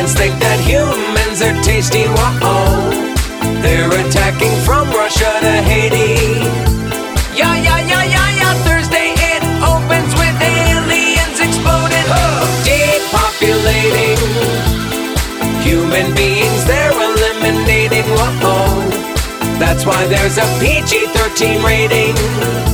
Aliens think that humans are tasty, whoa. They're attacking from Russia to Haiti. Yeah, yeah, yeah, yeah, yeah. Thursday it opens with aliens exploding, depopulating human beings. They're eliminating, whoa. That's why there's a PG-13 rating.